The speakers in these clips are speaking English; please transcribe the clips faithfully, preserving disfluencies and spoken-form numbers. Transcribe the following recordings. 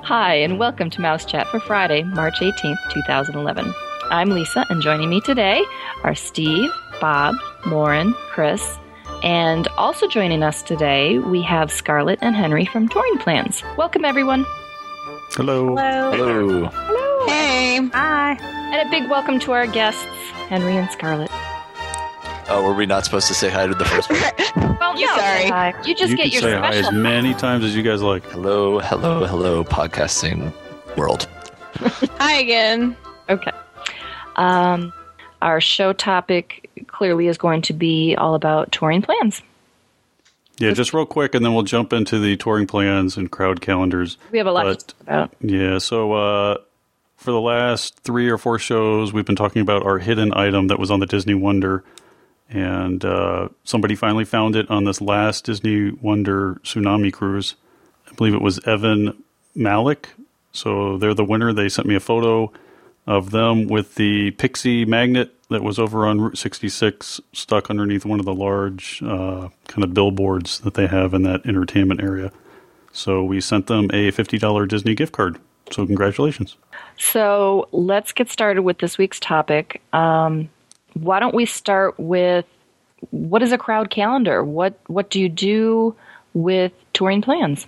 Hi, and welcome to Mouse Chat for Friday, March eighteenth, twenty eleven. I'm Lisa, and joining me today are Steve, Bob, Lauren, Chris, and also joining us today, we have Scarlett and Henry from Touring Plans. Welcome, everyone. Hello. Hello. Hello. Hello. Hey. Hi. And a big welcome to our guests, Henry and Scarlett. Oh, were we not supposed to say hi to the first one? Well, You no, sorry. hi. You just you get can your say hi special. as many times as you guys like. Hello, hello, hello, podcasting world. Hi again. Okay. Um, our show topic clearly is going to be all about touring plans. Yeah, just real quick, and then we'll jump into the touring plans and crowd calendars. We have a lot But, to talk about. Yeah, so uh, for the last three or four shows, we've been talking about our hidden item that was on the Disney Wonder. And uh, somebody finally found it on this last Disney Wonder Tsunami cruise. I believe it was Evan Malik. So they're the winner. They sent me a photo of them with the Pixie magnet that was over on Route sixty-six, stuck underneath one of the large uh, kind of billboards that they have in that entertainment area. So we sent them a fifty dollars Disney gift card. So congratulations. So let's get started with this week's topic. Um, why don't we start with what is a crowd calendar? What what do you do with touring plans?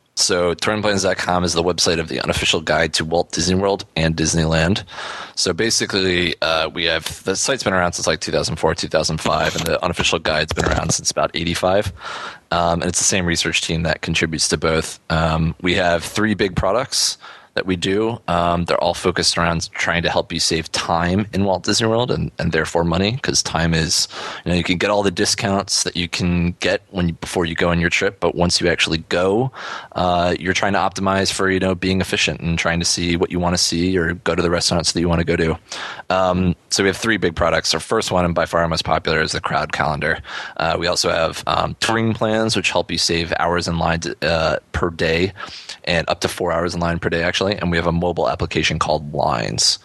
So touring plans dot com is the website of the unofficial guide to Walt Disney World and Disneyland. So basically, uh, we have the site's been around since like two thousand four, two thousand five, and the unofficial guide's been around since about eighty-five. Um, and it's the same research team that contributes to both. Um, we have three big products that we do. Um, they're all focused around trying to help you save time in Walt Disney World and, and therefore money, because time is, you know, you can get all the discounts that you can get when you, before you go on your trip, but once you actually go, uh, you're trying to optimize for, you know, being efficient and trying to see what you want to see or go to the restaurants that you want to go to. Um, so we have three big products. Our first one, and by far our most popular, is the crowd calendar. Uh, we also have um, touring plans, which help you save hours in line to, uh, per day, and up to four hours in line per day, actually. And we have a mobile application called Lines.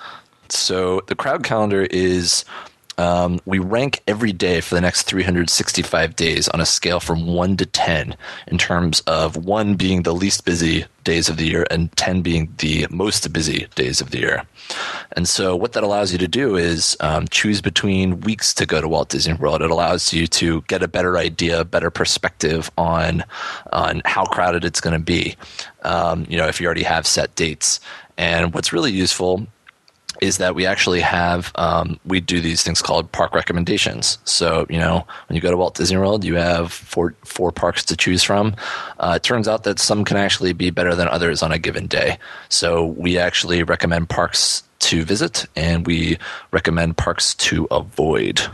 So the crowd calendar is, um, we rank every day for the next three hundred sixty-five days on a scale from one to ten, in terms of one being the least busy days of the year and ten being the most busy days of the year. And so what that allows you to do is um, choose between weeks to go to Walt Disney World. It allows you to get a better idea, better perspective on on how crowded it's going to be, um, you know, if you already have set dates. And what's really useful is that we actually have, um, we do these things called park recommendations. So, you know, when you go to Walt Disney World, you have four, four parks to choose from. Uh, it turns out that some can actually be better than others on a given day. So we actually recommend parks to visit, and we recommend parks to avoid.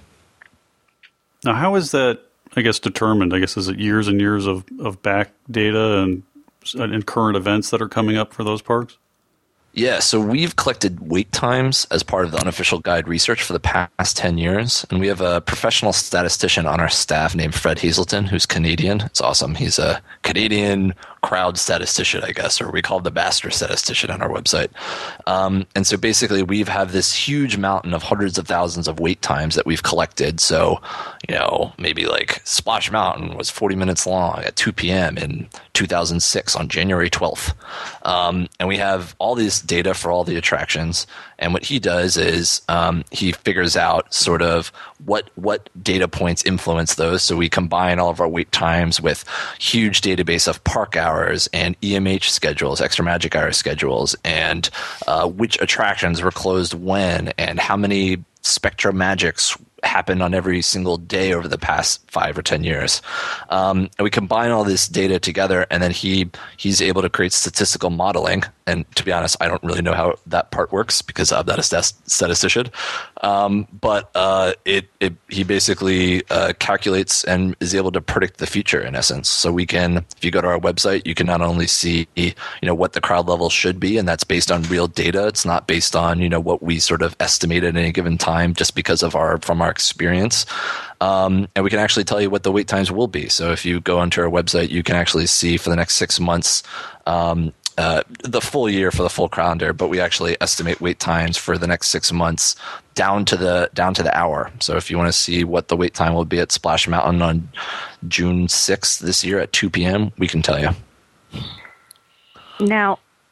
Now, how is that, I guess, determined? I guess, is it years and years of, of back data and, and current events that are coming up for those parks? Yeah, so we've collected wait times as part of the unofficial guide research for the past ten years, and we have a professional statistician on our staff named Fred Hazelton, who's Canadian. It's awesome. He's a Canadian crowd statistician, I guess, or we call him the master statistician on our website. Um, and so basically we've have this huge mountain of hundreds of thousands of wait times that we've collected. So, you know, maybe like Splash Mountain was forty minutes long at two p.m. in two thousand six on January twelfth. Um, and we have all this data for all the attractions. And what he does is um, he figures out sort of what what data points influence those. So we combine all of our wait times with huge database of park hours and E M H schedules, extra magic hour schedules, and uh, which attractions were closed when, and how many Spectra Magics happened on every single day over the past five or ten years. Um, and we combine all this data together, and then he he's able to create statistical modeling. And to be honest, I don't really know how that part works because I'm not a stat- statistician. Um, but uh, it, it he basically uh, calculates and is able to predict the future in essence. So we can, if you go to our website, you can not only see, you know, what the crowd level should be, and that's based on real data. It's not based on, you know, what we sort of estimate at any given time just because of our from our experience. Um, and we can actually tell you what the wait times will be. So if you go onto our website, you can actually see for the next six months um, uh, the full year for the full calendar, but we actually estimate wait times for the next six months down to the down to the hour. So if you want to see what the wait time will be at Splash Mountain on June sixth this year at two p.m., we can tell you. Now,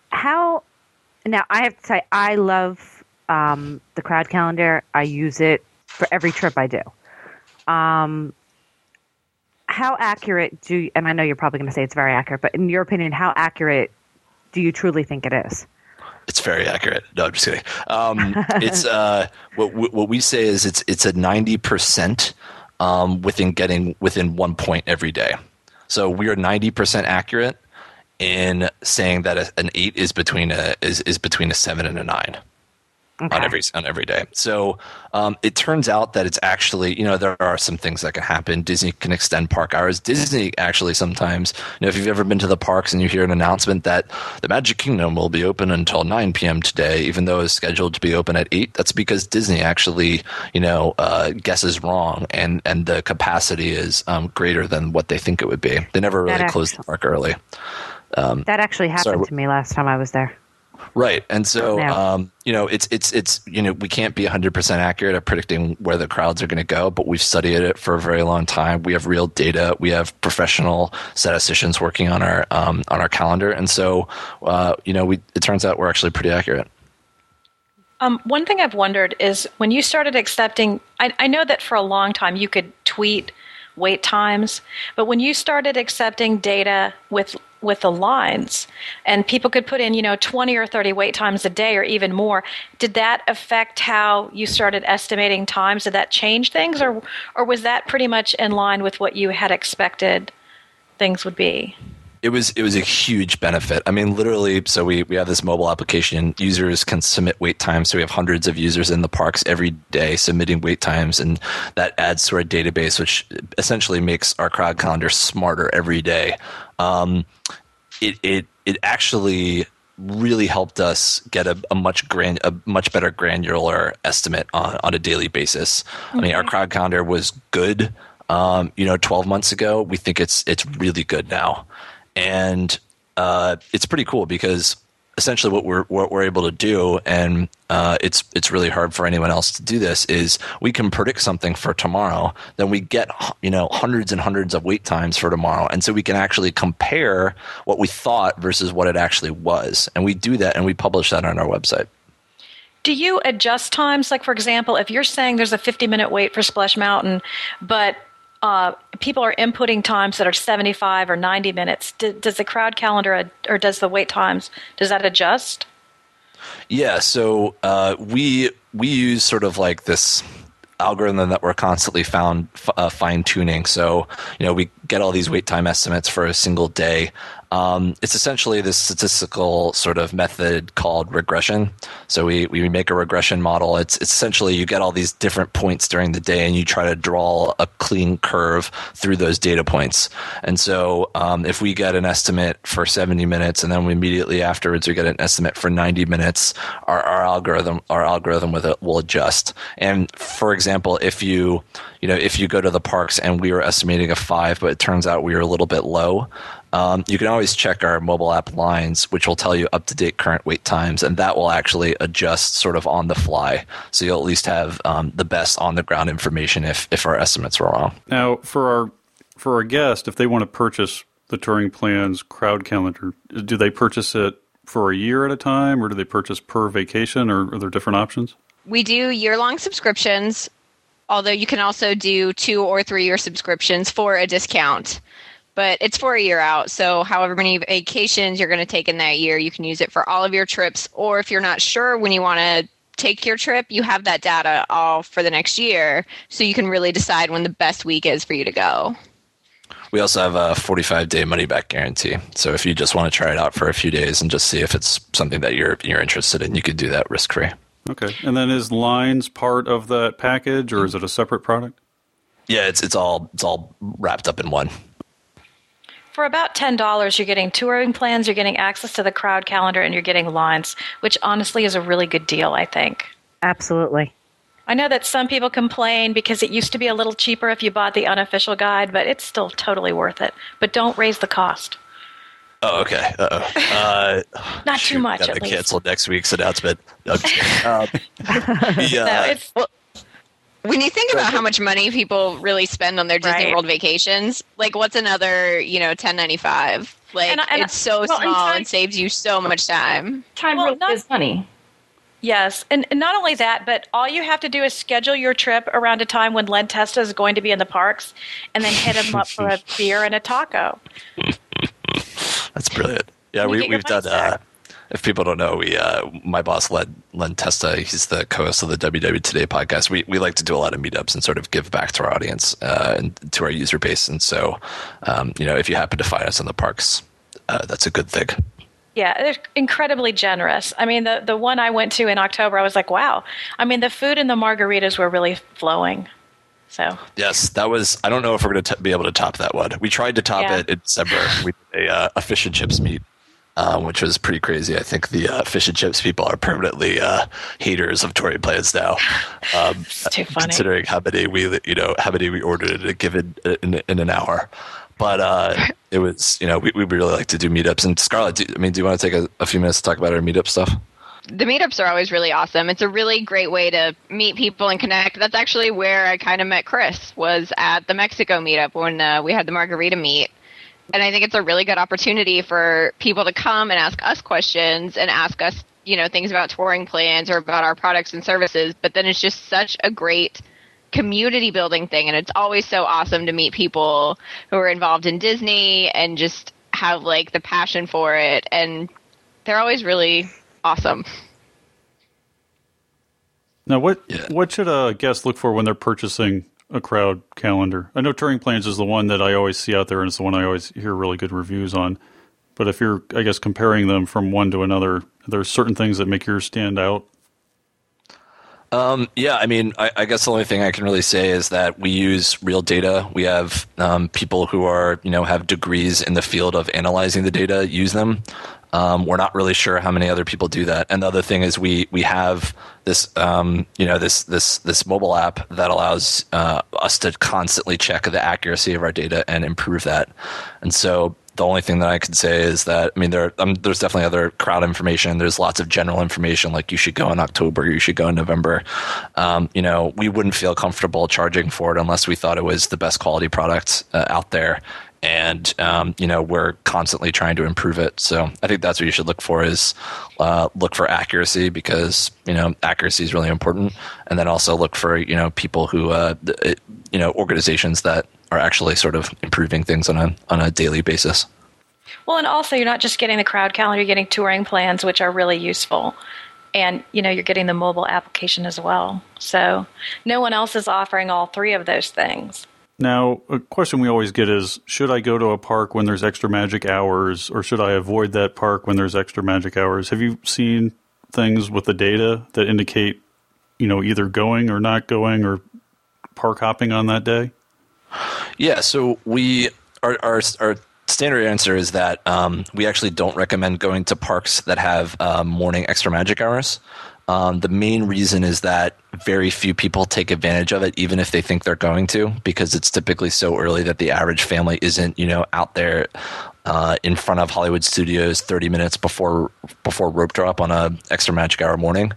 how now I have to say I love um, the crowd calendar. I use it for every trip I do. Um, how accurate do you, and I know you're probably going to say it's very accurate, but in your opinion, how accurate do you truly think it is? It's very accurate. No, I'm just kidding. Um, it's uh, what what we say is it's it's a ninety percent um, within getting within one point every day. So we are ninety percent accurate in saying that a, an eight is between a is, is between a seven and a nine. Okay. on every on every day. So um, it turns out that it's actually, you know, there are some things that can happen. Disney can extend park hours. Disney actually sometimes, you know, if you've ever been to the parks and you hear an announcement that the Magic Kingdom will be open until nine p.m. today, even though it's scheduled to be open at eight, that's because Disney actually, you know, uh, guesses wrong, and, and the capacity is um, greater than what they think it would be. They never really closed the park early. Um, that actually happened sorry, to me last time I was there. Right. And so, yeah. um, you know, it's, it's, it's, you know, we can't be one hundred percent accurate at predicting where the crowds are going to go, but we've studied it for a very long time. We have real data. We have professional statisticians working on our, um, on our calendar. And so, uh, you know, we, it turns out we're actually pretty accurate. Um, one thing I've wondered is when you started accepting, I, I know that for a long time you could tweet wait times, but when you started accepting data with with the lines and people could put in, you know, twenty or thirty wait times a day or even more, did that affect how you started estimating times? Did that change things, or or was that pretty much in line with what you had expected things would be? It was it was a huge benefit. I mean, literally, so we, we have this mobile application. Users can submit wait times. So we have hundreds of users in the parks every day submitting wait times, and that adds to our database, which essentially makes our crowd calendar smarter every day. Um, it it it actually really helped us get a, a much grand a much better granular estimate on, on a daily basis. Mm-hmm. I mean, our crowd calendar was good, um, you know, twelve months ago. We think it's it's really good now. And uh, it's pretty cool because essentially what we're what we're able to do, and uh, it's it's really hard for anyone else to do this, is we can predict something for tomorrow, then we get, you know, hundreds and hundreds of wait times for tomorrow, and so we can actually compare what we thought versus what it actually was, and we do that and we publish that on our website. Do you adjust times? Like, for example, if you're saying there's a fifty minute wait for Splash Mountain, but Uh, people are inputting times that are seventy-five or ninety minutes. D- does the crowd calendar or does the wait times, does that adjust? Yeah, so uh, we we use sort of like this algorithm that we're constantly found uh, fine tuning. So, you know, we get all these wait time estimates for a single day. Um, it's essentially this statistical sort of method called regression. So we, we make a regression model. It's, it's essentially you get all these different points during the day and you try to draw a clean curve through those data points. And so um, if we get an estimate for seventy minutes and then we immediately afterwards we get an estimate for ninety minutes, our, our algorithm our algorithm with it will adjust. And for example, if you you know if you go to the parks and we were estimating a five, but it turns out we were a little bit low, Um, you can always check our mobile app lines, which will tell you up-to-date current wait times, and that will actually adjust sort of on the fly. So you'll at least have um, the best on-the-ground information if, if our estimates were wrong. Now, for our for our guest, if they want to purchase the Touring Plans crowd calendar, do they purchase it for a year at a time, or do they purchase per vacation, or are there different options? We do year-long subscriptions, although you can also do two- or three-year subscriptions for a discount. But it's for a year out, so however many vacations you're going to take in that year, you can use it for all of your trips. Or if you're not sure when you want to take your trip, you have that data all for the next year, so you can really decide when the best week is for you to go. We also have a forty-five day money-back guarantee. So if you just want to try it out for a few days and just see if it's something that you're you're interested in, you could do that risk-free. Okay. And then is Lines part of that package, or is it a separate product? Yeah, it's it's all it's all wrapped up in one. For about ten dollars, you're getting touring plans, you're getting access to the crowd calendar, and you're getting Lines, which honestly is a really good deal, I think. Absolutely. I know that some people complain because it used to be a little cheaper if you bought the unofficial guide, but it's still totally worth it. But don't raise the cost. Oh, okay. Uh-oh. Uh, Not shoot, too much, gotta at least. cancel next week's announcement. No, I'm just kidding. Um, yeah, No, it's... Well, When you think about how much money people really spend on their Disney Right. World vacations, like what's another, you know, ten ninety-five? Like And I- and I- it's so well, and small time- and saves you so much time. Time Well, really not- is money. Yes, and, and not only that, but all you have to do is schedule your trip around a time when Len Testa is going to be in the parks, and then hit him up for a beer and a taco. That's brilliant. Yeah, You we, get your we've done. money's back. Uh, if people don't know, we uh, my boss Len Len Testa. He's the co-host of the W W Today podcast. We we like to do a lot of meetups and sort of give back to our audience uh, and to our user base. And so, um, you know, if you happen to find us in the parks, uh, that's a good thing. Yeah, they're incredibly generous. I mean, the, the one I went to in October, I was like, wow. I mean, the food and the margaritas were really flowing. So, Yes, that was. I don't know if we're going to be able to top that one. We tried to top Yeah. it in December. We did a, uh, a fish and chips meet, um, which was pretty crazy. I think the uh, fish and chips people are permanently uh, haters of touring plans now. Um, it's too funny. Considering how many we, you know, how many we ordered in a given in, in an hour. But uh, it was, you know, we we really like to do meetups. And Scarlett, do, I mean, do you want to take a, a few minutes to talk about our meetup stuff? The meetups are always really awesome. It's a really great way to meet people and connect. That's actually where I kind of met Chris, was at the Mexico meetup when uh, we had the margarita meet. And I think it's a really good opportunity for people to come and ask us questions and ask us, you know, things about touring plans or about our products and services. But then it's just such a great community building thing. And it's always so awesome to meet people who are involved in Disney and just have like the passion for it. And they're always really awesome. Now, what Yeah. what should a guest look for when they're purchasing a crowd calendar? I know Touring Plans is the one that I always see out there, and it's the one I always hear really good reviews on. But if you're, I guess, comparing them from one to another, there's certain things that make yours stand out. Um, yeah, I mean, I, I guess the only thing I can really say is that we use real data. We have um, people who are, you know, have degrees in the field of analyzing the data, use them. Um, we're not really sure how many other people do that. And the other thing is we we have this, um, you know, this this this mobile app that allows uh, us to constantly check the accuracy of our data and improve that. And so the only thing that I could say is that, I mean, there um, there's definitely other crowd information. There's lots of general information, like you should go in October, you should go in November. Um, you know, we wouldn't feel comfortable charging for it unless we thought it was the best quality product uh, out there. And, um, you know, we're constantly trying to improve it. So I think that's what you should look for is uh, look for accuracy, because, you know, accuracy is really important. And then also look for, you know, people who, uh, it, you know, organizations that are actually sort of improving things on a on a daily basis. well, and also you're not just getting the crowd calendar, you're getting touring plans, which are really useful. And, you know, you're getting the mobile application as well. So no one else is offering all three of those things. Now, a question we always get is, should I go to a park when there's extra magic hours, or should I avoid that park when there's extra magic hours? Have you seen things with the data that indicate, you know, either going or not going or park hopping on that day? Yeah, so we our our, our standard answer is that um, we actually don't recommend going to parks that have uh, morning extra magic hours. Um, the main reason is that very few people take advantage of it, even if they think they're going to, because it's typically so early that the average family isn't, you know, out there uh, in front of Hollywood Studios thirty minutes before before rope drop on a extra magic hour morning.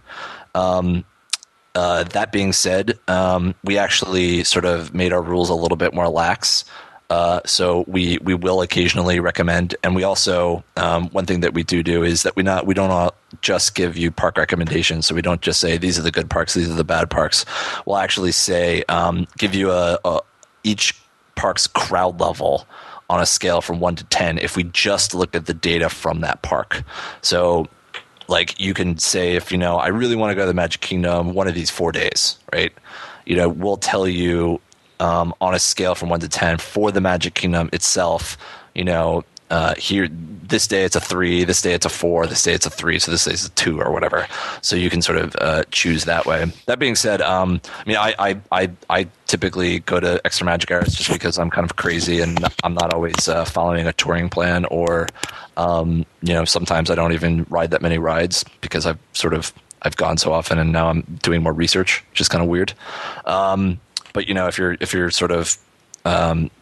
Um, uh, that being said, um, we actually sort of made our rules a little bit more lax. Uh, so we, we will occasionally recommend, and we also um, one thing that we do do is that we not we don't uh, just give you park recommendations. So we don't just say these are the good parks, these are the bad parks. We'll actually say um, give you a, a each park's crowd level on a scale from one to ten if we just looked at the data from that park. So like you can say, if you know I really want to go to the Magic Kingdom one of these four days, right? You know, we'll tell you. Um, on a scale from one to ten for the Magic Kingdom itself, you know, uh, here this day it's a three, this day it's a four, this day it's a three, so this day it's a two or whatever. So you can sort of uh, choose that way. That being said, um, I mean, I, I I I typically go to extra magic hours just because I'm kind of crazy and I'm not always uh, following a touring plan, or um, you know, sometimes I don't even ride that many rides because I've sort of I've gone so often and now I'm doing more research, which is kind of weird. Um, But you know, if you're if you're sort of um,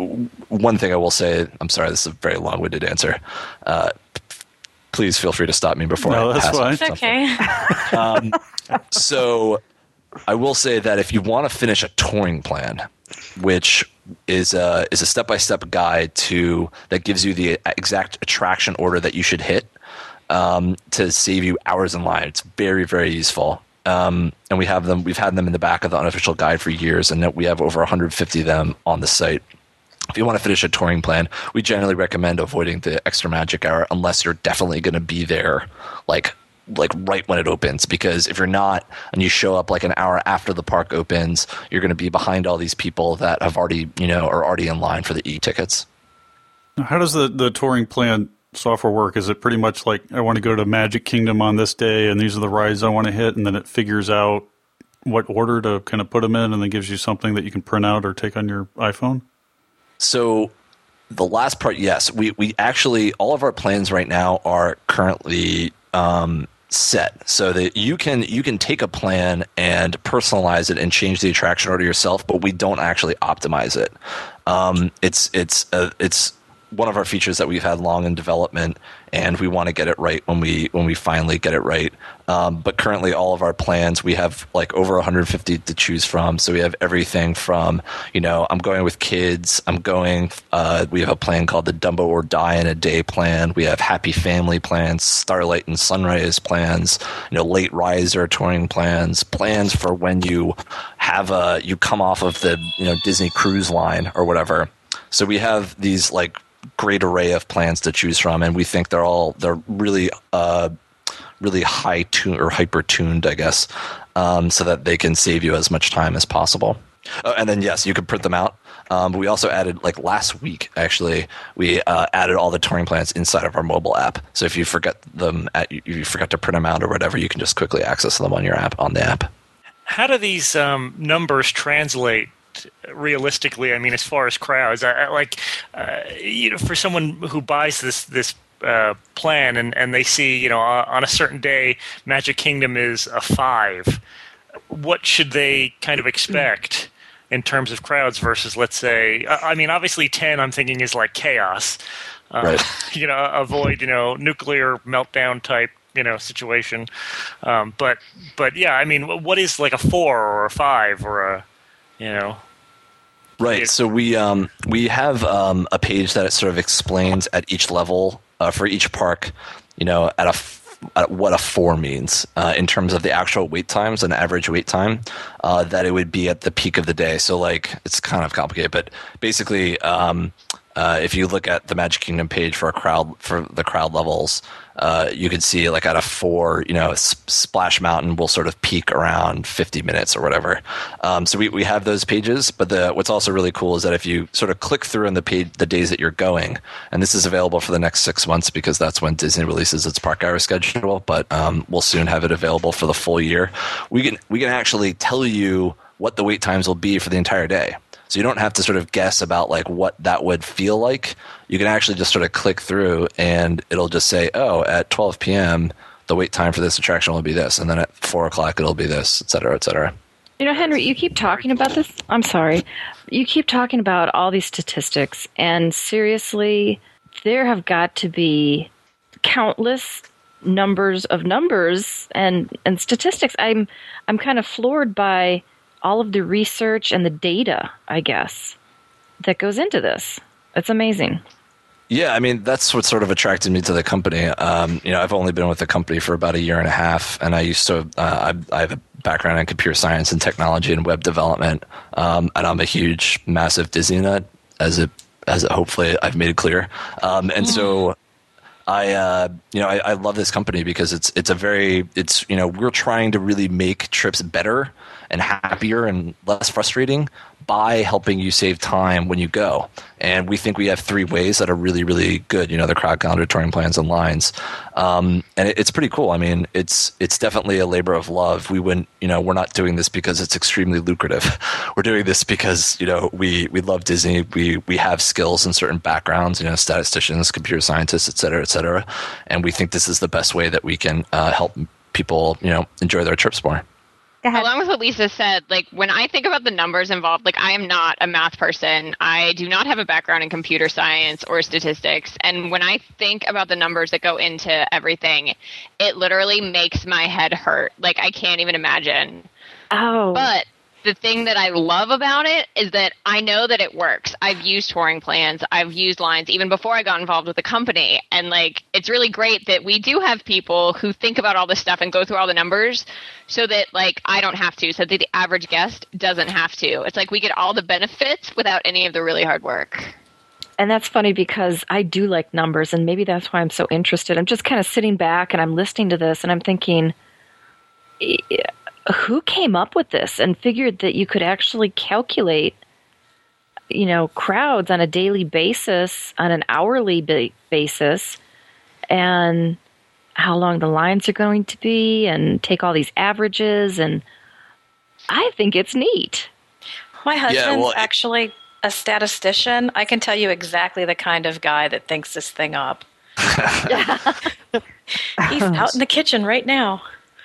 one thing I will say, I'm sorry, this is a very long-winded answer. Uh, please feel free to stop me before No, I that's pass fine. on It's something. okay. Um, so I will say that if you want to finish a touring plan, which is a, is a step-by-step guide to that gives you the exact attraction order that you should hit um, to save you hours in line. It's very, very useful. Um, and we have them. We've had them in the back of the unofficial guide for years, and we have over one hundred fifty of them on the site. If you want to finish a touring plan, we generally recommend avoiding the extra magic hour unless you're definitely going to be there, like like right when it opens. Because if you're not, and you show up like an hour after the park opens, you're going to be behind all these people that have already, you know, are already in line for the e-tickets. How does the the touring plan software work? Is it pretty much like I want to go to Magic Kingdom on this day, and these are the rides I want to hit, and then it figures out what order to kind of put them in, and then gives you something that you can print out or take on your iPhone? So the last part, yes. We we actually, all of our plans right now are currently um, set so that you can you can take a plan and personalize it and change the attraction order yourself, but we don't actually optimize it. Um, it's it's uh, it's one of our features that we've had long in development, and we want to get it right when we when we finally get it right. Um, but currently, all of our plans, we have like over one hundred fifty to choose from. So we have everything from, you know, I'm going with kids. I'm going. Uh, we have a plan called the Dumbo or Die in a Day plan. We have Happy Family plans, Starlight and Sunrise plans. You know, Late Riser touring plans, plans for when you have a you come off of the you know Disney Cruise Line or whatever. So we have these like great array of plans to choose from, and we think they're all they're really uh, really high tune or hyper tuned, I guess, um, so that they can save you as much time as possible. Uh, and then yes, you can print them out. Um, but we also added, like last week, actually, we uh, added all the touring plans inside of our mobile app. So if you forget them, at, if you forgot to print them out or whatever, you can just quickly access them on your app on the app. How do these um, numbers translate realistically? I mean, as far as crowds, I, I like uh, you know, for someone who buys this this uh, plan and, and they see, you know, uh, on a certain day, Magic Kingdom is a five. What should they kind of expect in terms of crowds versus, let's say, I mean, obviously ten, I'm thinking is like chaos. Uh, right. You know, avoid, you know, nuclear meltdown type, you know, situation. Um, but but yeah, I mean, what is like a four or a five or a You know, right. So we um, we have um, a page that sort of explains at each level uh, for each park, you know, at a f- at what a four means uh, in terms of the actual wait times, an average wait time uh, that it would be at the peak of the day. So like it's kind of complicated, but basically, um, uh, if you look at the Magic Kingdom page for a crowd for the crowd levels, uh, you can see like at a four, you know, S- Splash Mountain will sort of peak around fifty minutes or whatever. Um, so we, we have those pages, but the what's also really cool is that if you sort of click through in the page the days that you're going, and this is available for the next six months because that's when Disney releases its park hour schedule, but um, we'll soon have it available for the full year. We can we can actually tell you what the wait times will be for the entire day. So you don't have to sort of guess about like what that would feel like. You can actually just sort of click through and it'll just say, oh, at twelve p.m., the wait time for this attraction will be this. And then at four o'clock, it'll be this, et cetera, et cetera. You know, Henry, you keep talking about this. I'm sorry. You keep talking about all these statistics. And seriously, there have got to be countless numbers of numbers and, and statistics. I'm I'm kind of floored by all of the research and the data, I guess, that goes into this. It's amazing. Yeah, I mean, that's what sort of attracted me to the company. Um, you know, I've only been with the company for about a year and a half, and I used to, uh, I, I have a background in computer science and technology and web development, um, and I'm a huge, massive Disney nut, as it, as it hopefully I've made it clear. Um, and so I, uh, you know, I, I love this company because it's, it's a very, it's, you know, we're trying to really make trips better and happier and less frustrating by helping you save time when you go. And we think we have three ways that are really, really good. You know, the crowd calendar, touring plans, and lines. Um, and it, it's pretty cool. I mean, it's it's definitely a labor of love. We wouldn't, you know, we're not doing this because it's extremely lucrative. We're doing this because, you know, we, we love Disney. We we have skills in certain backgrounds, you know, statisticians, computer scientists, et cetera, et cetera. And we think this is the best way that we can uh, help people, you know, enjoy their trips more. Go ahead. Along with what Lisa said, like when I think about the numbers involved, like I am not a math person. I do not have a background in computer science or statistics. And when I think about the numbers that go into everything, it literally makes my head hurt. Like I can't even imagine. Oh. But the thing that I love about it is that I know that it works. I've used touring plans. I've used lines even before I got involved with the company. And like, it's really great that we do have people who think about all this stuff and go through all the numbers so that like, I don't have to, so that the average guest doesn't have to. It's like we get all the benefits without any of the really hard work. And that's funny because I do like numbers, and maybe that's why I'm so interested. I'm just kind of sitting back and I'm listening to this and I'm thinking, who came up with this and figured that you could actually calculate, you know, crowds on a daily basis, on an hourly ba- basis, and how long the lines are going to be, and take all these averages? And I think it's neat. My husband's Yeah, well, it- actually a statistician. I can tell you exactly the kind of guy that thinks this thing up. He's out in the kitchen right now.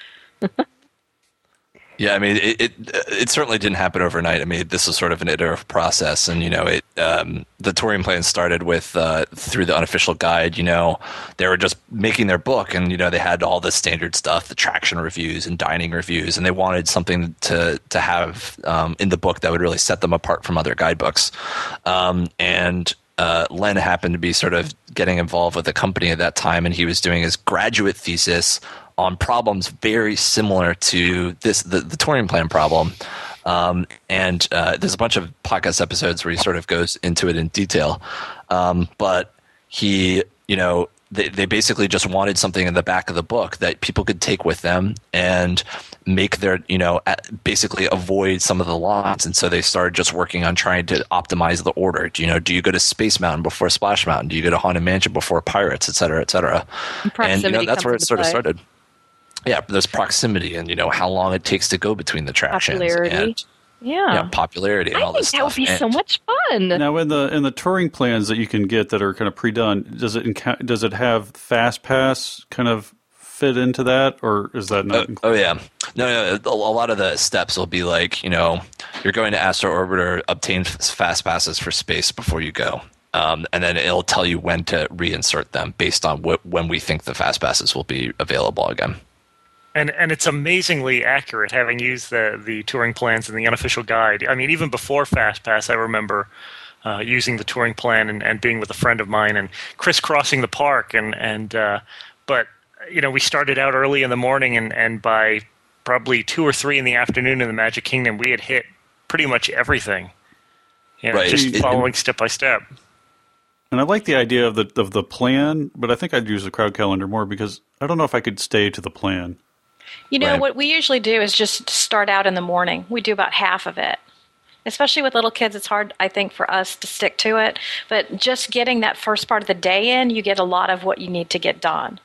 Yeah, I mean, it, it it certainly didn't happen overnight. I mean, this was sort of an iterative process, and you know, it um, the touring plan started with uh, through the unofficial guide. You know, they were just making their book, and you know, they had all the standard stuff, the traction reviews and dining reviews, and they wanted something to to have um, in the book that would really set them apart from other guidebooks. Um, and uh, Len happened to be sort of getting involved with the company at that time, and he was doing his graduate thesis on problems very similar to this, the, the touring plan problem. Um, and uh, there's a bunch of podcast episodes where he sort of goes into it in detail. Um, but he, you know, they, they basically just wanted something in the back of the book that people could take with them and make their, you know, basically avoid some of the lines. And so they started just working on trying to optimize the order. Do you know, do you go to Space Mountain before Splash Mountain? Do you go to Haunted Mansion before Pirates, et cetera, et cetera? And, and you know, that's where it sort of play. started. Yeah, there's proximity and, you know, how long it takes to go between the attractions. Popularity. And, Yeah. yeah, popularity and I all think this that stuff. would be And- so much fun. Now, in the in the touring plans that you can get that are kind of pre-done, does it enca- does it have Fast Pass kind of fit into that, or is that not? Oh, oh yeah, no, no. A a lot of the steps will be like, you know, you're going to Astro Orbiter, obtain f- fast passes for space before you go, um, and then it'll tell you when to reinsert them based on wh- when we think the fast passes will be available again. And and it's amazingly accurate, having used the, the touring plans and the unofficial guide. I mean, even before FastPass, I remember uh, using the touring plan and, and being with a friend of mine and crisscrossing the park. And, and uh, but, you know, we started out early in the morning, and, and by probably two or three in the afternoon in the Magic Kingdom, we had hit pretty much everything. You know, Right. just It- following step by step. And I like the idea of the of the plan, but I think I'd use the crowd calendar more because I don't know if I could stay to the plan. You know, Right. what we usually do is just start out in the morning. We do about half of it. Especially with little kids, it's hard, I think, for us to stick to it. But just getting that first part of the day in, you get a lot of what you need to get done.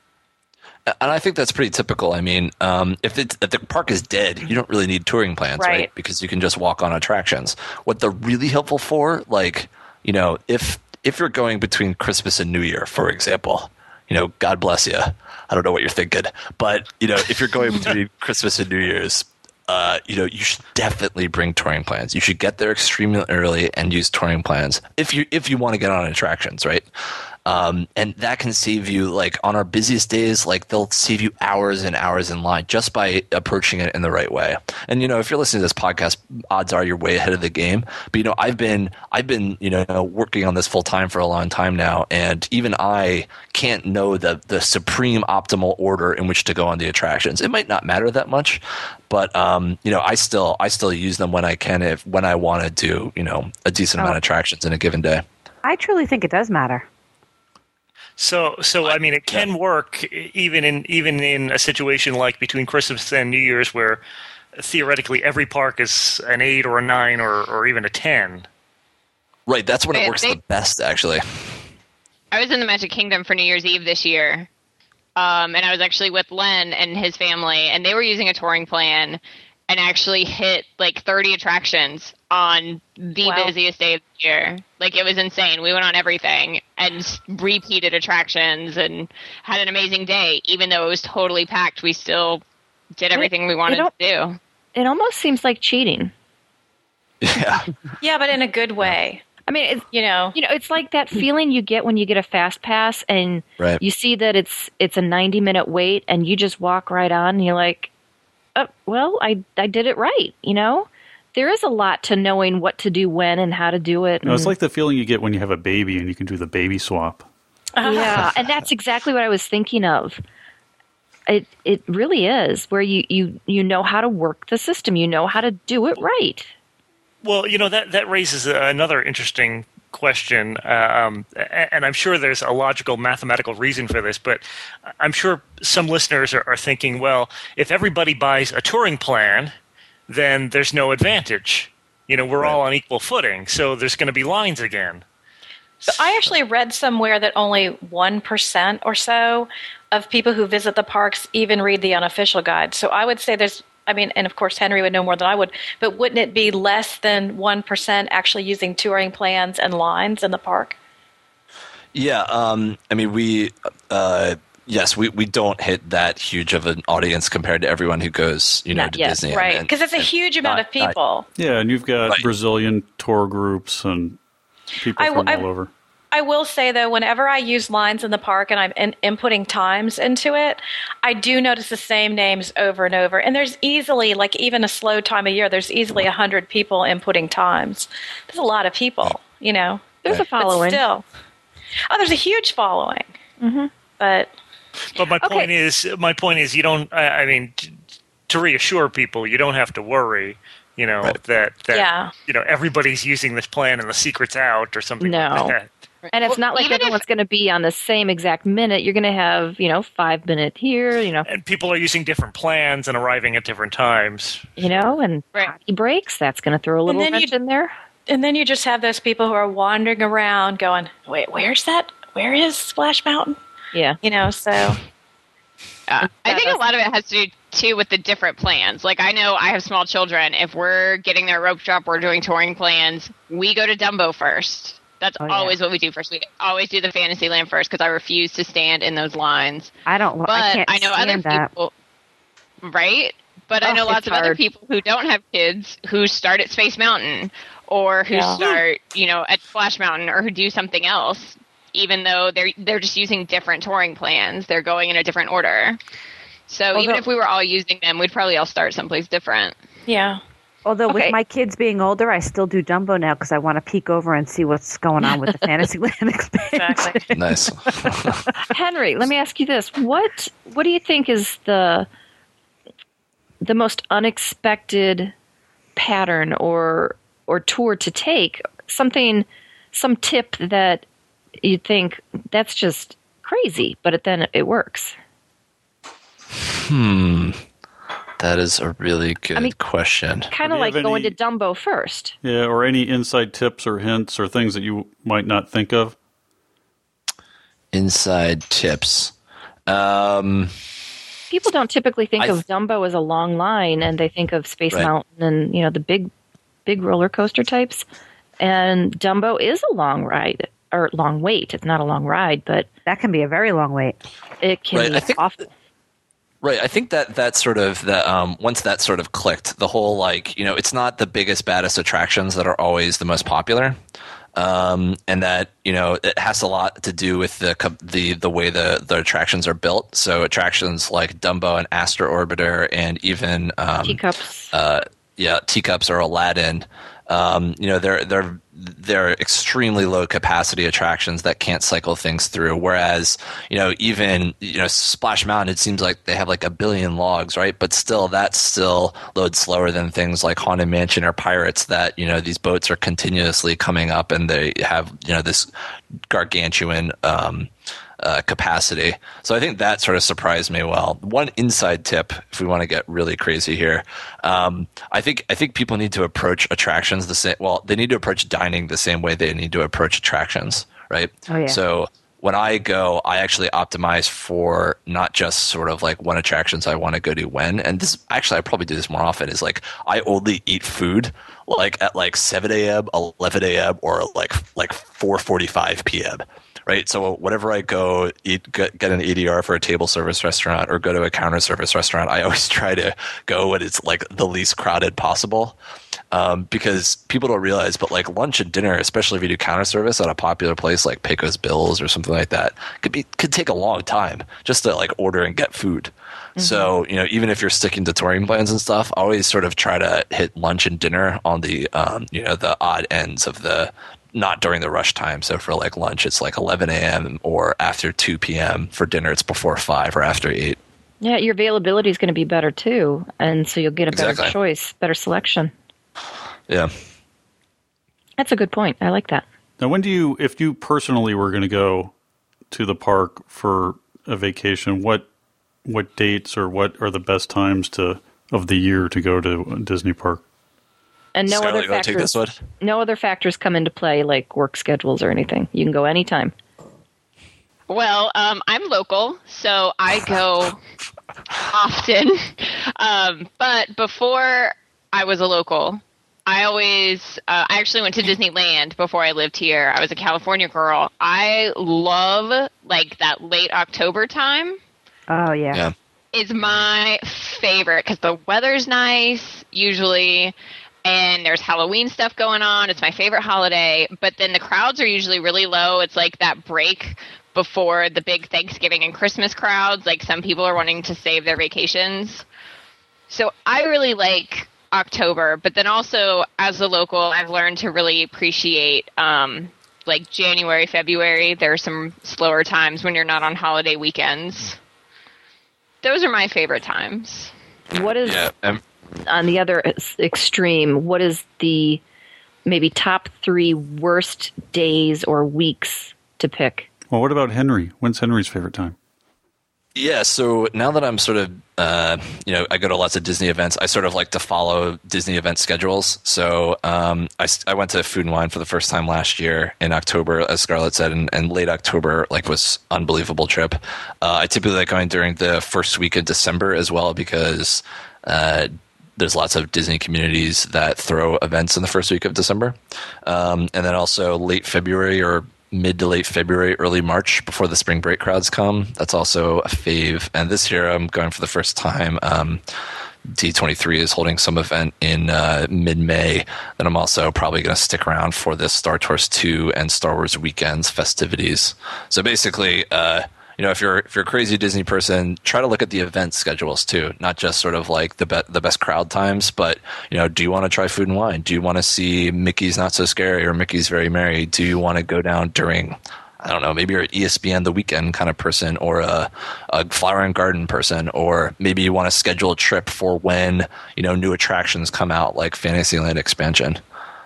And I think that's pretty typical. I mean, um, if, it's, if the park is dead, you don't really need touring plans, right? Right. Because you can just walk on attractions. What they're really helpful for, like, you know, if if you're going between Christmas and New Year, for example, you know, God bless you. I don't know what you're thinking, but you know, if you're going between Christmas and New Year's, uh, you know, you should definitely bring touring plans. You should get there extremely early and use touring plans if you if you want to get on attractions, right? Um, and that can save you, like on our busiest days, like they'll save you hours and hours in line just by approaching it in the right way. And you know, if you're listening to this podcast, odds are you're way ahead of the game. But you know, I've been I've been you know working on this full time for a long time now, and even I can't know the the supreme optimal order in which to go on the attractions. It might not matter that much, but um, you know, I still I still use them when I can, if when I want to do you know a decent amount of attractions in a given day. I truly think it does matter. So, so I mean, it can work even in even in a situation like between Christmas and New Year's, where theoretically every park is an eight or a nine or, or even a ten. Right, that's when it They- works they- the best, actually. I was in the Magic Kingdom for New Year's Eve this year, um, and I was actually with Len and his family, and they were using a touring plan and actually hit like thirty attractions on the Wow. busiest day of the year. Like, it was insane. We went on everything and s- repeated attractions and had an amazing day. Even though it was totally packed, we still did everything we wanted don't- to do. it almost seems like cheating. Yeah. Yeah, but in a good way. I mean, it's, You know. you know, it's like that feeling you get when you get a fast pass and Right. you see that it's it's a ninety minute wait and you just walk right on and you're like, oh, well, I I did it right, you know? There is a lot to knowing what to do when and how to do it. No, it's and- like the feeling you get when you have a baby and you can do the baby swap. Yeah, and that's exactly what I was thinking of. It it really is where you, you, you know how to work the system. You know how to do it right. Well, you know, that, that raises another interesting question, um, and I'm sure there's a logical mathematical reason for this, but I'm sure some listeners are, are thinking, well, if everybody buys a touring plan, then there's no advantage. You know, we're Right. all on equal footing, so there's going to be lines again. But I actually read somewhere that only one percent or so of people who visit the parks even read the unofficial guide. So I would say there's, I mean, and of course Henry would know more than I would, but wouldn't it be less than one percent actually using touring plans and lines in the park? Yeah, um, I mean, we, uh, yes, we, we don't hit that huge of an audience compared to everyone who goes, you know, Not to yet, Disney. Right, and- because it's a and huge amount not- of people. Yeah, and you've got Right. Brazilian tour groups and people I w- from I- all over. I will say, though, whenever I use lines in the park and I'm in, inputting times into it, I do notice the same names over and over. And there's easily, like even a slow time of year, there's easily one hundred people inputting times. There's a lot of people, you know. There's a But following. still. Oh, there's a huge following. Mhm. But But my Okay. point is, my point is, you don't. I, I mean, t- to reassure people, you don't have to worry. You know Right. that that Yeah. you know everybody's using this plan and the secret's out or something No. like that. And it's Well, not like even if- everyone's going to be on the same exact minute. You're going to have, you know, five minute here, you know, And people are using different plans and arriving at different times. you know, and Right. potty breaks. That's going to throw a little then you- wrench in there. and then you just have those people who are wandering around going, wait, where's that? Where is Splash Mountain? Yeah. You know, so Yeah. I think a does- lot of it has to do too with the different plans. Like I know I have small children. If we're getting their rope drop, we're doing touring plans. We go to Dumbo first. That's Oh, yeah. always what we do first. We always do the Fantasyland first because I refuse to stand in those lines. I don't. But I can't I know other stand that. people, right? But I Oh, know lots it's of other hard. people who don't have kids who start at Space Mountain or who Yeah. start, you know, at Splash Mountain or who do something else. Even though they're they're just using different touring plans, they're going in a different order. So even Although- if we were all using them, we'd probably all start someplace different. yeah. Although Okay. with my kids being older, I still do Dumbo now because I want to peek over and see what's going on with the Fantasyland expansion. Exactly. Nice. Henry, let me ask you this: what what do you think is the the most unexpected pattern or or tour to take? Something, some tip that you think that's just crazy, but it, then it works. Hmm. That is a really good I mean- question. Kind Do of you like have going any- to Dumbo first. Yeah, or any inside tips or hints or things that you might not think of. Inside tips. Um, People don't typically think I of th- Dumbo as a long line, and they think of Space Right. Mountain and you know the big, big roller coaster types. And Dumbo is a long ride or long wait. It's not a long ride, but That can be a very long wait. it can Right, be I think- awful. Right. I think that that sort of that um, once that sort of clicked, the whole like you know, it's not the biggest baddest attractions that are always the most popular, um, and that you know it has a lot to do with the co- the the way the the attractions are built. So attractions like Dumbo and Astro Orbiter and even um, Teacups. uh, yeah, Teacups or Aladdin. Um, you know, they're they're they're extremely low capacity attractions that can't cycle things through. Whereas, you know, even you know Splash Mountain, it seems like they have like a billion logs, right? But still, that's still loads slower than things like Haunted Mansion or Pirates. That you know these boats are continuously coming up, and they have you know this gargantuan. Um, Uh, capacity. So I think that sort of surprised me well. One inside tip, if we want to get really crazy here, um, I think I think people need to approach attractions the same. Well, they need to approach dining the same way they need to approach attractions, right? Oh, yeah. So when I go, I actually optimize for not just sort of like what attractions I want to go to when. And this actually, I probably do this more often. Is like I only eat food like at like seven a.m., eleven a.m., or like like four forty-five p.m. right? So whenever I go eat, get, get an A D R for a table service restaurant or go to a counter service restaurant, I always try to go when it's like the least crowded possible. Um, because people don't realize, but like lunch and dinner, especially if you do counter service at a popular place like Pecos Bills or something like that, could be could take a long time just to like order and get food. Mm-hmm. So, you know, even if you're sticking to touring plans and stuff, I always sort of try to hit lunch and dinner on the, um, you know, the odd ends of the, not during the rush time. So for like lunch, it's like eleven a.m. or after two p.m. For dinner, it's before five or after eight. Yeah, your availability is going to be better too. And so you'll get a better Exactly. choice, better selection. Yeah. That's a good point. I like that. Now, when do you, if you personally were going to go to the park for a vacation, what what dates or what are the best times to of the year to go to a Disney park? And no Scarlett, other you wanna take factors. this one? No other factors come into play like work schedules or anything. You can go anytime. Well, um, I'm local, so I go often. Um, but before I was a local, I always, uh, I actually went to Disneyland before I lived here. I was a California girl. I love like that late October time. Oh yeah. Yeah. Is my favorite because the weather's nice usually, and there's Halloween stuff going on. It's my favorite holiday, but then the crowds are usually really low. It's like that break before the big Thanksgiving and Christmas crowds. Like some people are wanting to save their vacations. So I really like October, but then also as a local, I've learned to really appreciate um, like January, February. There are some slower times when you're not on holiday weekends. Those are my favorite times. What is, Yeah. Um, on the other ex- extreme, what is the maybe top three worst days or weeks to pick? Well, what about Henry? When's Henry's favorite time? Yeah, so now that I'm sort of, uh, you know, I go to lots of Disney events, I sort of like to follow Disney event schedules. So um, I, I went to Food and Wine for the first time last year in October, as Scarlett said, and, and late October like was unbelievable trip. Uh, I typically like going during the first week of December as well because uh, there's lots of Disney communities that throw events in the first week of December. Um, and then also late February or mid to late February, early March before the spring break crowds come. That's also a fave. And this year I'm going for the first time. Um, D twenty-three is holding some event in uh, mid-May. Then I'm also probably going to stick around for this Star Tours two and Star Wars Weekends festivities. So basically, uh, you know, if you're if you're a crazy Disney person, try to look at the event schedules too, not just sort of like the be- the best crowd times, but you know, do you want to try Food and Wine? Do you want to see Mickey's Not So Scary or Mickey's Very Merry? Do you want to go down during, I don't know, maybe you're an E S P N The Weekend kind of person or a, a Flower and Garden person, or maybe you want to schedule a trip for when, you know, new attractions come out like Fantasyland expansion.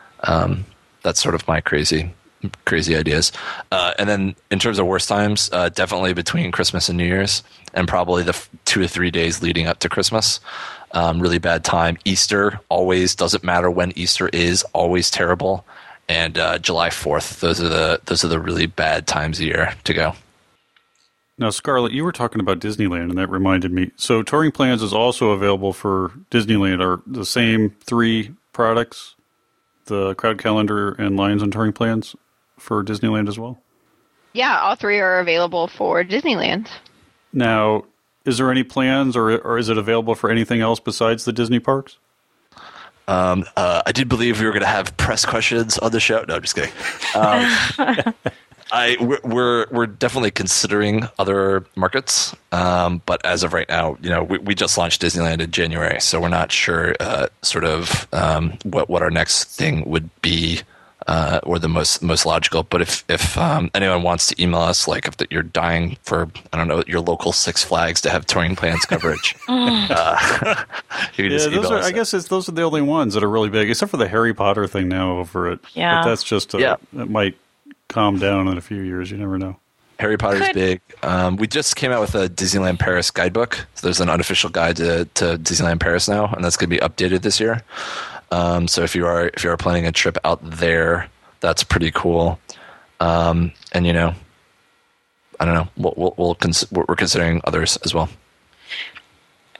Um, that's sort of my crazy crazy ideas. Uh, and then in terms of worst times, uh, definitely between Christmas and New Year's, and probably the f- two or three days leading up to Christmas. Um, really bad time. Easter, always, doesn't matter when Easter is, always terrible. And uh, July fourth, those are the those are the really bad times a year to go. Now, Scarlett, you were talking about Disneyland, and that reminded me. So Touring Plans is also available for Disneyland. Are the same three products, the Crowd Calendar and Lions and Touring Plans, for Disneyland as well? Yeah, all three are available for Disneyland. Now, is there any plans, or or is it available for anything else besides the Disney parks? Um, uh, I did believe we were going to have press questions on the show. No, I'm just kidding. Um, I we're, we're we're definitely considering other markets, um, but as of right now, you know, we, we just launched Disneyland in January, so we're not sure, uh, sort of um, what what our next thing would be. Uh, or the most most logical. But if if um, anyone wants to email us, like if you're dying for, I don't know, your local Six Flags to have Touring Plans coverage, uh, you can Yeah, just email those are, us. I guess it's, those are the only ones that are really big, except for the Harry Potter thing now over it. Yeah. But that's just, a, Yeah. it might calm down in a few years. You never know. Harry Potter's Could- big. Um, we just came out with a Disneyland Paris guidebook. So there's an unofficial guide to, to Disneyland Paris now, and that's going to be updated this year. Um, so if you are if you are planning a trip out there, that's pretty cool. Um, and you know, I don't know. We'll, we'll, we'll cons- we're considering others as well.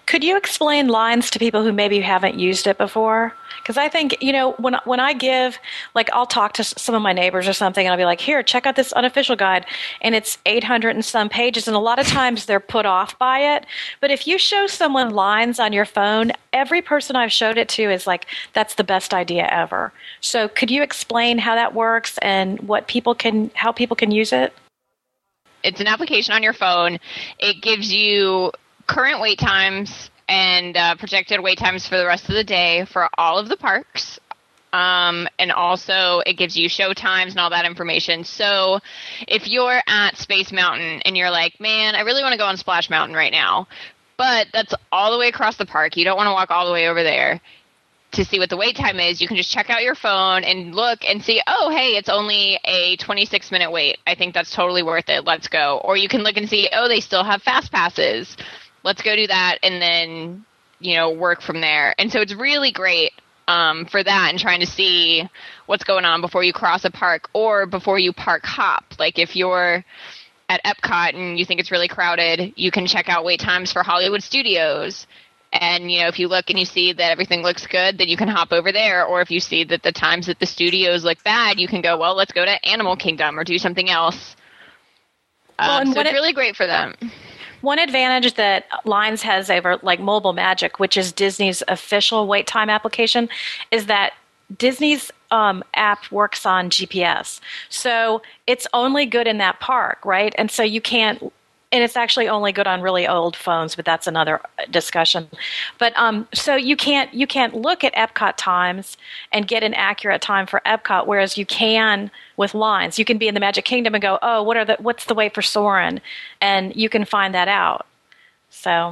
Could you explain lines to people who maybe haven't used it before? Because I think, you know, when when I give, like, I'll talk to some of my neighbors or something, and I'll be like, here, check out this unofficial guide, and it's eight hundred and some pages, and a lot of times they're put off by it. But if you show someone lines on your phone, every person I've showed it to is like, that's the best idea ever. So could you explain how that works and what people can, how people can use it? It's an application on your phone. It gives you current wait times and uh, projected wait times for the rest of the day for all of the parks. Um, and also it gives you show times and all that information. So if you're at Space Mountain and you're like, man, I really want to go on Splash Mountain right now, but that's all the way across the park. You don't want to walk all the way over there to see what the wait time is. You can just check out your phone and look and see, oh, hey, it's only a twenty-six minute wait. I think that's totally worth it. Let's go. Or you can look and see, oh, they still have fast passes. Let's go do that and then, you know, work from there. And so it's really great um, for that and trying to see what's going on before you cross a park or before you park hop. Like if you're at Epcot and you think it's really crowded, you can check out wait times for Hollywood Studios. And, you know, if you look and you see that everything looks good, then you can hop over there. Or if you see that the times that the studios look bad, you can go, well, let's go to Animal Kingdom or do something else. Well, Um, and so it's it- really great for them. One advantage that Lines has over like Mobile Magic, which is Disney's official wait time application, is that Disney's um, app works on G P S. So it's only good in that park, right? And so you can't, and it's actually only good on really old phones, but that's another discussion. But um, so you can't you can't look at Epcot times and get an accurate time for Epcot, whereas you can with Lines. You can be in the Magic Kingdom and go, oh, what are the what's the wait for Soarin', and you can find that out. So.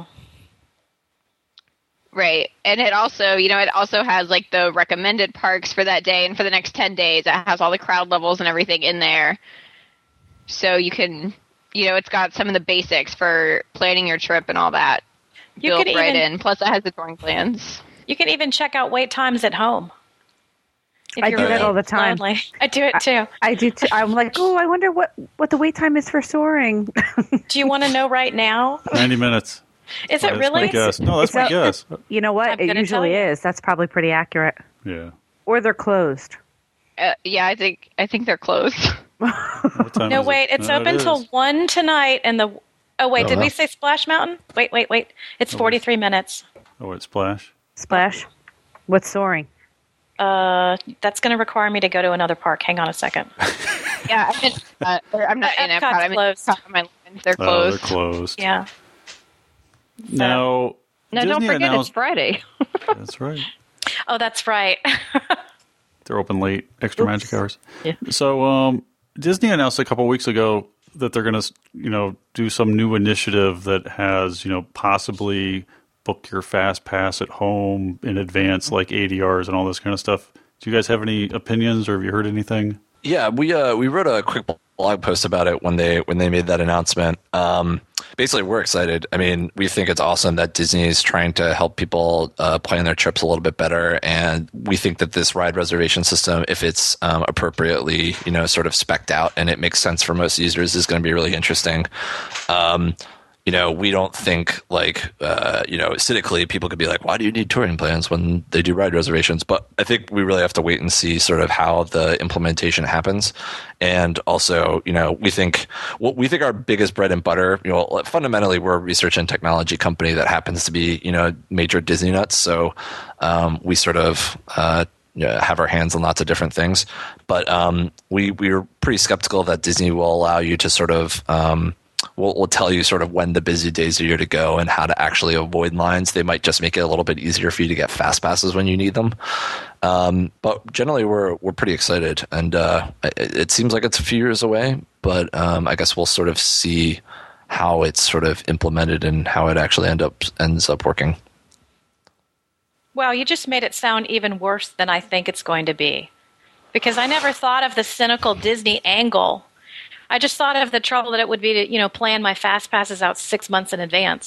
Right. And it also, you know, it also has like the recommended parks for that day and for the next ten days. It has all the crowd levels and everything in there. So you can, you know, it's got some of the basics for planning your trip and all that You built could right even- in. Plus it has the touring plans. You can even check out wait times at home. If I you're do that really all the time. lonely. I do it too. I do too. I'm like, oh, I wonder what, what the wait time is for soaring. Do you want to know right now? ninety minutes. Is That's it really? my guess. No, that's It's my a- guess. You know what? I'm It gonna usually tell you. is. That's probably pretty accurate. Yeah. Or they're closed. Uh, yeah, I think I think they're closed. What time No, is it? wait. It's No, it open till is. one tonight. And the oh wait, Oh, did wow. we say Splash Mountain? Wait, wait, wait. It's forty-three minutes. Oh, it's Splash. Splash. What's soaring? Uh, that's going to require me to go to another park. Hang on a second. Yeah, I'm, in, uh, or I'm not in Epcot's Epcot. I'm in closed. Epcot on my line. They're Oh, closed. they're closed. Yeah. Now, No, don't Disney forget announced- it's Friday. That's right. Oh, that's right. They're open late, extra Oops. magic hours. Yeah. So, um, Disney announced a couple weeks ago that they're going to, you know, do some new initiative that has, you know, possibly book your fast pass at home in advance, like A D Rs and all this kind of stuff. Do you guys have any opinions, or have you heard anything? Yeah, we uh, we wrote a quick blog post about it when they when they made that announcement. Um, basically, we're excited. I mean, we think it's awesome that Disney is trying to help people uh, plan their trips a little bit better, and we think that this ride reservation system, if it's um, appropriately, you know, sort of specced out and it makes sense for most users, is going to be really interesting. Um, you know, we don't think like, uh, you know, cynically people could be like, why do you need touring plans when they do ride reservations? But I think we really have to wait and see sort of how the implementation happens. And also, you know, we think what we think our biggest bread and butter, you know, fundamentally we're a research and technology company that happens to be, you know, major Disney nuts. So um, we sort of, uh, you know, have our hands on lots of different things. But um, we, we were pretty skeptical that Disney will allow you to sort of, um, We'll, we'll tell you sort of when the busy days are here to go and how to actually avoid lines. They might just make it a little bit easier for you to get fast passes when you need them. Um, but generally, we're we're pretty excited, and uh, it, it seems like it's a few years away. But um, I guess we'll sort of see how it's sort of implemented and how it actually end up ends up working. Wow, you just made it sound even worse than I think it's going to be. Because I never thought of the cynical Disney angle. I just thought of the trouble that it would be to, you know, plan my fast passes out six months in advance.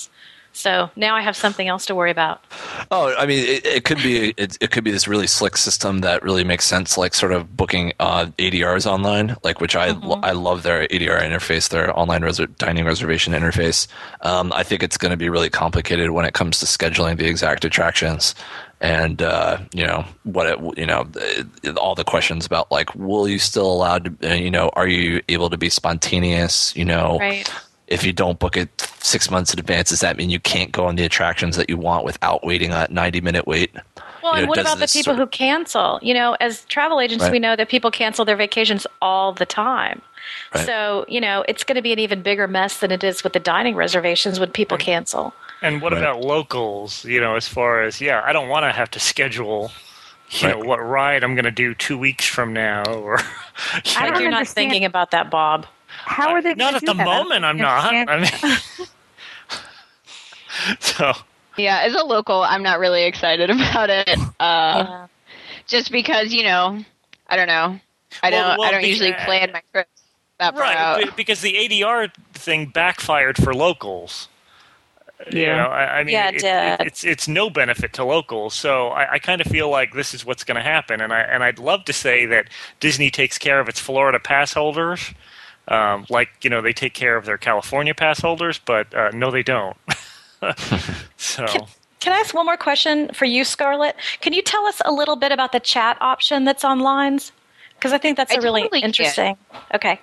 So now I have something else to worry about. Oh, I mean, it, it could be it, it could be this really slick system that really makes sense, like sort of booking uh, A D Rs online, like which I Mm-hmm. I love their A D R interface, their online reser- dining reservation interface. Um, I think it's going to be really complicated when it comes to scheduling the exact attractions, and uh, you know what it, you know all the questions about like, will you still allowed to, uh, you know, are you able to be spontaneous, you know. Right. If you don't book it six months in advance, does that mean you can't go on the attractions that you want without waiting a ninety-minute wait? Well, You and know, what does about the this people sort who of- cancel? You know, as travel agents, Right. we know that people cancel their vacations all the time. Right. So, you know, it's going to be an even bigger mess than it is with the dining reservations when people cancel. And what Right. about locals? You know, as far as yeah, I don't want to have to schedule. You Right. know what ride I'm going to do two weeks from now, or I Like don't you're not understand- thinking about that, Bob. How are they? not gonna at do the that? I don't moment. I'm not. understand. I mean, so Yeah, as a local, I'm not really excited about it. Uh, Yeah. Just because, you know, I don't know. I Well- don't. well, I don't be- usually plan my trips that far right out. be- because the A D R thing backfired for locals. You Yeah. know, I, I mean, Yeah, it it- did. it- it's it's no benefit to locals. So I, I kind of feel like this is what's going to happen, and I and I'd love to say that Disney takes care of its Florida pass holders, um, like you know they take care of their California pass holders, but uh, no, they don't. So Can I ask one more question for you, Scarlett? Can you tell us a little bit about the chat option that's on Lines? Because I think that's I a really totally can. interesting. Okay.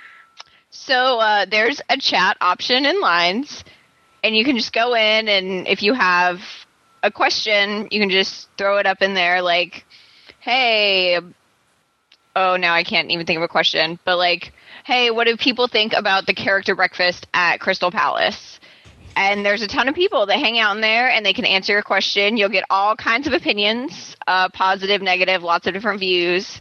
So uh, there's a chat option in Lines, and you can just go in, and if you have a question, you can just throw it up in there, like, "Hey, oh, now I can't even think of a question, but like, hey, what do people think about the character breakfast at Crystal Palace?" And there's a ton of people that hang out in there, and they can answer your question. You'll get all kinds of opinions, uh, positive, negative, lots of different views.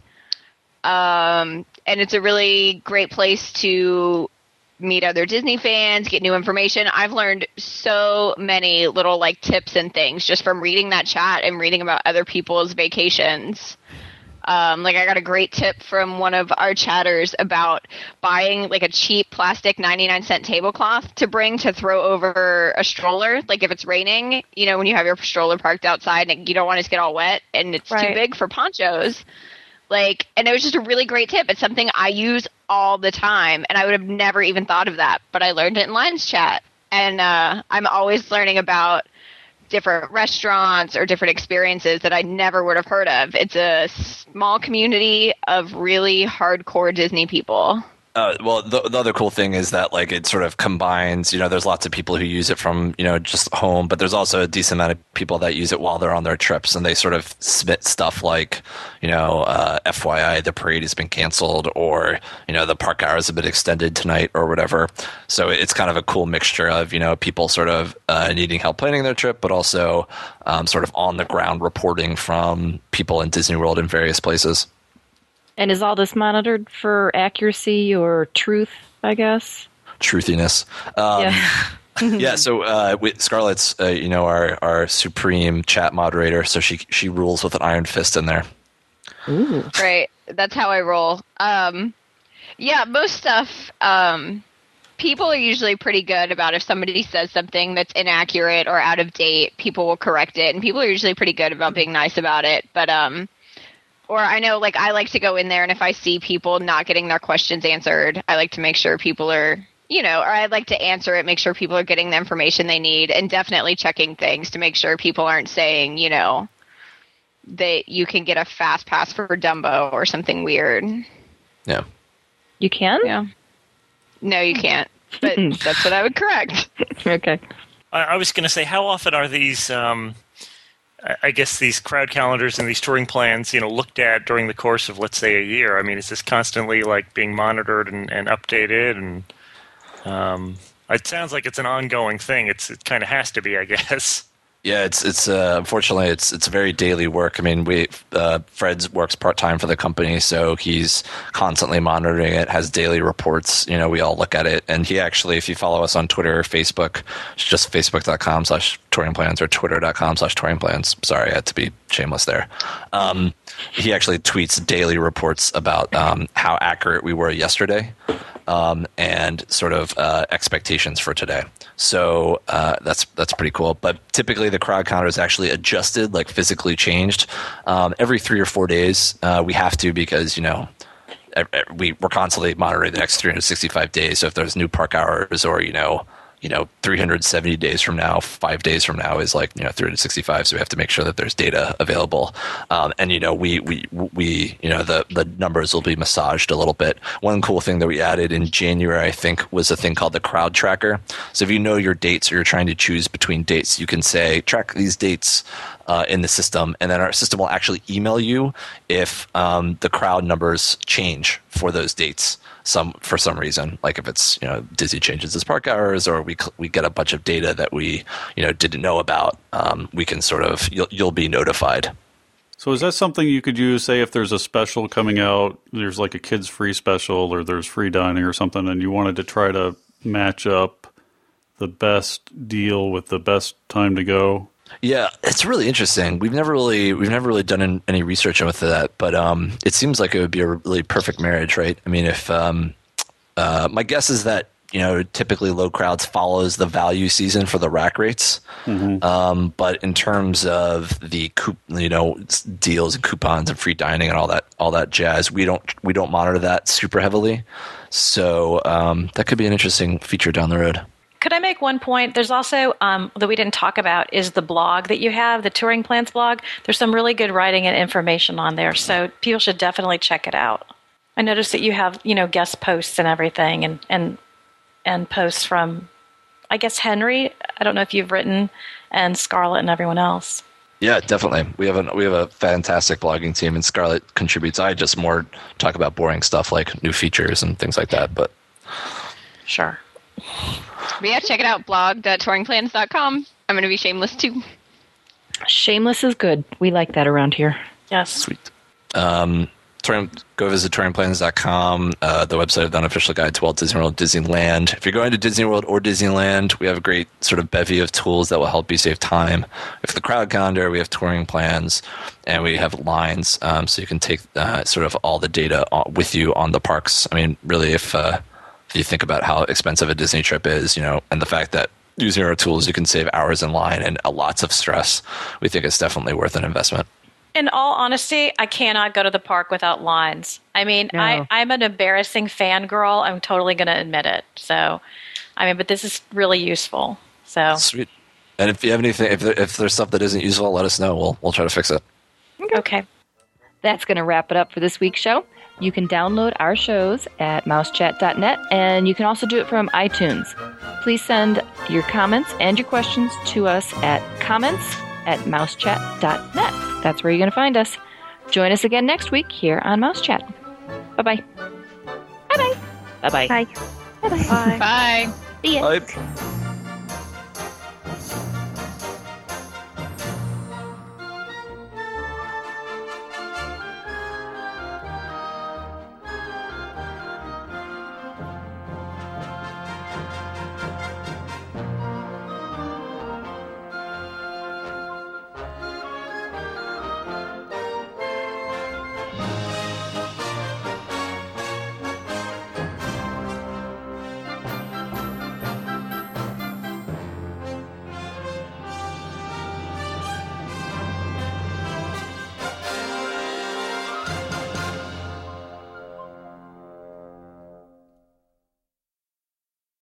Um, and it's a really great place to meet other Disney fans, get new information. I've learned so many little like tips and things just from reading that chat and reading about other people's vacations. Um, like I got a great tip from one of our chatters about buying like a cheap plastic ninety-nine cent tablecloth to bring to throw over a stroller. Like if it's raining, you know, when you have your stroller parked outside and you don't want it to get all wet and it's Right. too big for ponchos. Like, and it was just a really great tip. It's something I use all the time, and I would have never even thought of that, but I learned it in Lines Chat. And uh, I'm always learning about different restaurants or different experiences that I never would have heard of. It's a small community of really hardcore Disney people. Uh, well, the, the other cool thing is that like it sort of combines. You know, there's lots of people who use it from you know just home, but there's also a decent amount of people that use it while they're on their trips, and they sort of submit stuff like, you know, uh, F Y I, the parade has been canceled, or you know, the park hours have been extended tonight, or whatever. So it's kind of a cool mixture of you know people sort of uh, needing help planning their trip, but also um, sort of on the ground reporting from people in Disney World in various places. And is all this monitored for accuracy or truth, I guess? Truthiness. Um, Yeah. yeah, so uh, we, Scarlett's, uh, you know, our, our supreme chat moderator, so she she rules with an iron fist in there. Right. That's how I roll. Um, yeah, most stuff, um, people are usually pretty good about if somebody says something that's inaccurate or out of date, people will correct it. And people are usually pretty good about being nice about it. But, um, or I know, like, I like to go in there, and if I see people not getting their questions answered, I like to make sure people are, you know, or I'd like to answer it, make sure people are getting the information they need, and definitely checking things to make sure people aren't saying, you know, that you can get a fast pass for Dumbo or something weird. Yeah. You can? Yeah. No, you can't. But that's what I would correct. Okay. I, I was going to say, how often are these? Um, I- I guess these crowd calendars and these touring plans, you know, looked at during the course of, let's say, a year. I mean, is this constantly like being monitored and, and updated? And um, it sounds like it's an ongoing thing. It's it kind of has to be, I guess. Yeah, it's it's uh, unfortunately it's it's very daily work. I mean, we uh, Fred works part time for the company, so he's constantly monitoring it. Has daily reports. You know, we all look at it, and he actually, if you follow us on Twitter or Facebook, it's just facebook dot com slash touring plans or twitter dot com slash touring plans. Sorry, I had to be shameless there. Um, he actually tweets daily reports about um, how accurate we were yesterday. um, and sort of uh, expectations for today. So uh, that's that's pretty cool. But typically the crowd counter is actually adjusted, like physically changed um, every three or four days. Uh, we have to because, you know, we, we're constantly monitoring the next three hundred sixty-five days. So if there's new park hours or, you know, you know, three hundred seventy days from now, five days from now is like, you know, three hundred sixty-five. So we have to make sure that there's data available. Um, and, you know, we, we, we, you know, the, the numbers will be massaged a little bit. One cool thing that we added in January, I think, was a thing called the crowd tracker. So if you know your dates or you're trying to choose between dates, you can say, track these dates uh, in the system. And then our system will actually email you if um, the crowd numbers change for those dates. Some for some reason, like if it's, you know, Disney changes its park hours, or we we get a bunch of data that we, you know, didn't know about, um, we can sort of you'll you'll be notified. So is that something you could use? Say if there's a special coming out, there's like a kids free special, or there's free dining or something, and you wanted to try to match up the best deal with the best time to go. Yeah, it's really interesting. We've never really we've never really done any research with that, but um, it seems like it would be a really perfect marriage, right? I mean, if um, uh, my guess is that, you know, typically low crowds follows the value season for the rack rates, mm-hmm. um, but in terms of the coup, you know, deals and coupons and free dining and all that all that jazz, we don't we don't monitor that super heavily. So um, that could be an interesting feature down the road. Could I make one point? There's also, um, that we didn't talk about, is the blog that you have, the Touring Plans blog. There's some really good writing and information on there, so people should definitely check it out. I noticed that you have, you know, guest posts and everything, and, and, and posts from, I guess, Henry. I don't know if you've written, and Scarlett and everyone else. Yeah, definitely. We have a we have a fantastic blogging team, and Scarlett contributes. I just more talk about boring stuff like new features and things like that. But sure. But yeah, check it out, blog dot touring plans dot com. I'm going to be shameless, too. Shameless is good. We like that around here. Yes. Sweet. Um, touring, go visit touring plans dot com, uh, the website of the unofficial guide to Walt Disney World, Disneyland. If you're going to Disney World or Disneyland, we have a great sort of bevy of tools that will help you save time. With the crowd calendar, we have touring plans, and we have lines, um, so you can take uh, sort of all the data with you on the parks. I mean, really, if... Uh, If you think about how expensive a Disney trip is, you know, and the fact that using our tools, you can save hours in line and uh, lots of stress, we think it's definitely worth an investment. In all honesty, I cannot go to the park without lines. I mean, No. I, I'm an embarrassing fangirl. I'm totally going to admit it. So, I mean, but this is really useful. So Sweet. And if you have anything, if, there, if there's stuff that isn't useful, let us know. We'll we'll try to fix it. Okay. That's going to wrap it up for this week's show. You can download our shows at mouse chat dot net, and you can also do it from iTunes. Please send your comments and your questions to us at comments at mouse chat dot net. That's where you're going to find us. Join us again next week here on Mouse Chat. Bye-bye. Bye-bye. Bye-bye. Bye. Bye-bye. Bye. Bye. See ya. Bye.